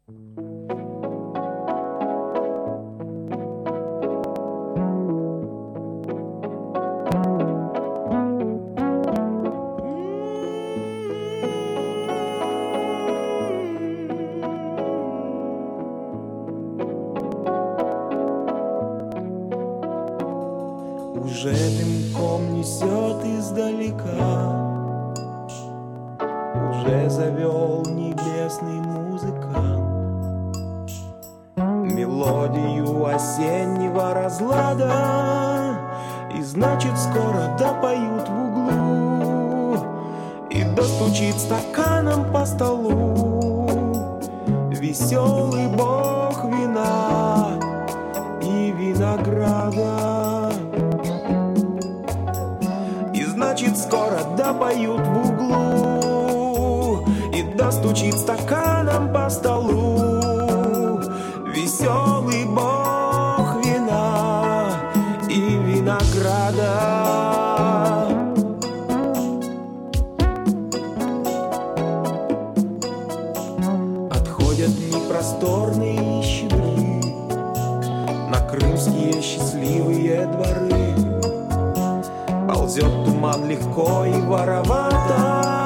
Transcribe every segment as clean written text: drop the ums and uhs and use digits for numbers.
Уже дымком несет издалека, уже завел небесный музыкант мелодию осеннего разлада, и значит скоро допоют в углу и достучит стаканом по столу веселый бог вина и винограда. Значит, скоро допоют в углу и достучит стаканом по столу веселый бог вина и винограда. Отходят непросторные и щедры на крымские счастливые дворы. Ползет туман легко и воровато,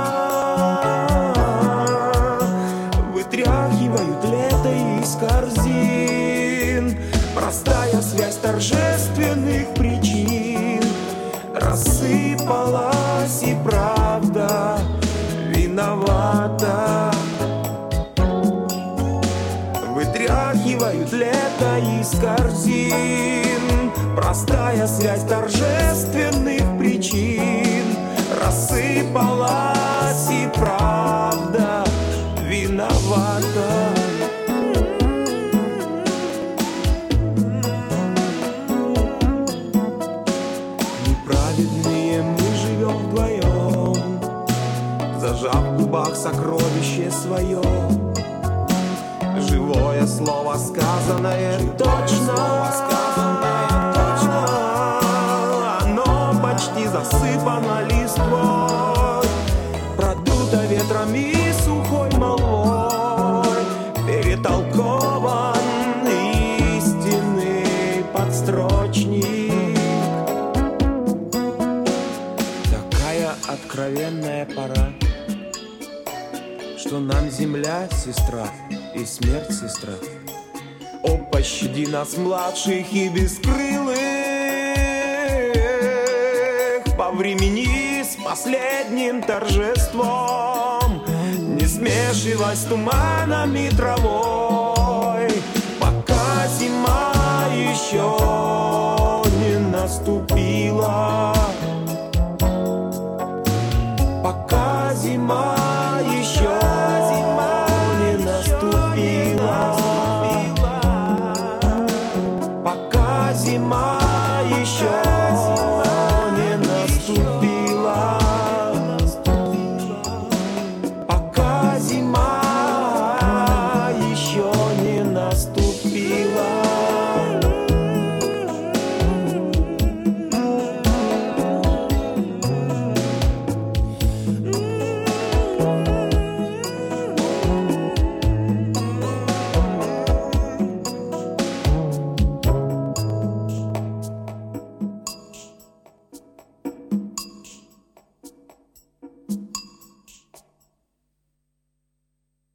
вытряхивают лето из корзин. Простая связь торжественных причин рассыпалась, и правда виновата. Вытряхивают лето из корзин. Простая связь торжественных причин рассыпалась, и правда виновата. Неправедные мы живем вдвоем, зажав в губах сокровище свое. Живое слово сказанное точно, оно почти засыпано листвой, продуто ветром и сухой молвой, перетолкован истинный подстрочник. Такая откровенная пора, что нам земля сестра и смерть сестра. О, пощади нас, младших и бескрылых, повремени с последним торжеством, не смешивай с туманами травой, пока зима еще не наступила, пока зима